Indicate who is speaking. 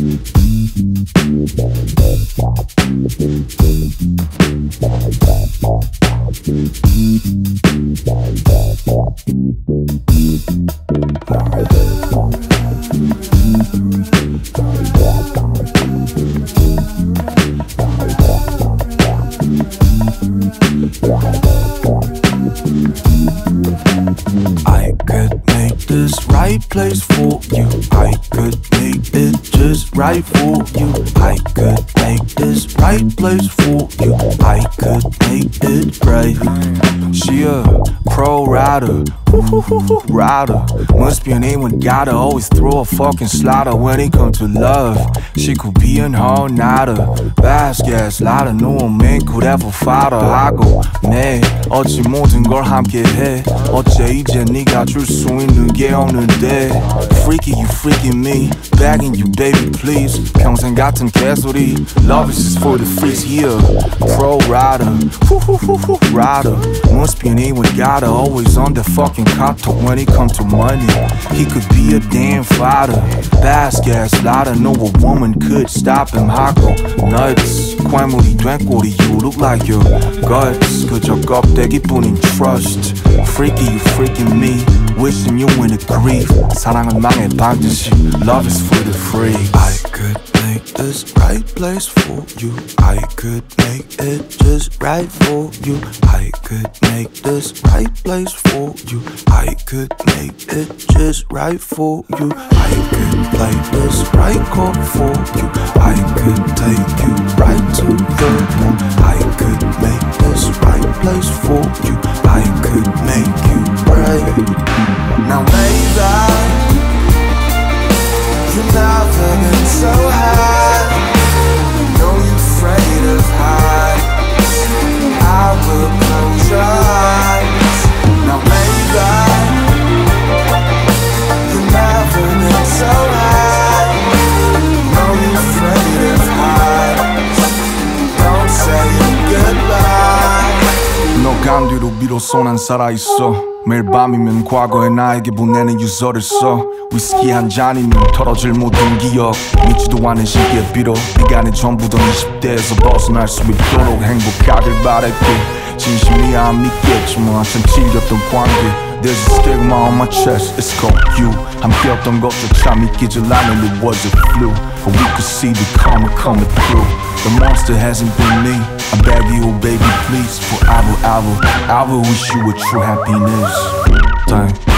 Speaker 1: I could make this right place for you. I could make it just right for you. I could make this right place for you. I could make it right. She a pro rider, rider. Must be an A1 gotta always throw a fucking slaughter when it comes to love. She could be an all-nighter, fast gas lighter. No man could ever fight her. I go, 네 어찌 모든 걸 함께 해. 어째 이제 네가 줄 수 있는 게 없는데. Freaky, you freaking me. Begging you, baby, please. 평생 같은 개소리. Love is just for the freaks, yeah. Pro rider, rider. Must be an A1 gotta always on the fucking copter when it comes to money. He could be a damn fighter. Fast gas lighter. No a woman could stop him. I go nuts. 괴물이 된 꼴이. You look like your guts. 그저 껍데기뿐인 trust. Freaky, you freaking me. Wishing you in the grief. 사랑은 망해 반드시. Love is for the free. I could make this right place for you. I could make it just right for you. I could make this right place for you. I could make it just right for you. I could play this right chord for you. I could take you right to the moon. I could make this right place for you. I could make you right. Now baby, you've never been so high. Know you're afraid of heights. I will close your eyes. Now baby, you've never been so high. Know you're afraid of heights. Don't say goodbye. 너 간 뒤로 비로소 난 살아있어. 매일 밤이면 과거의 나에게 보내는 유서를 써. 위스키 한 잔이면 털어질 모든 기억. 믿지도 않은 시기에 비록 시간의 전부던 20대에서 벗어날 수 있도록 행복하길 바랄게. 진심이야 안 믿겠지만 한참 질렸던 관계. There's a stigma on my chest, it's called you. 함께였던 것조차 믿기질 않은 it was a flu. But we could see the karma coming through. The monster hasn't been me. I beg you, baby, please. Forever, ever, I will wish you a true happiness. Dang.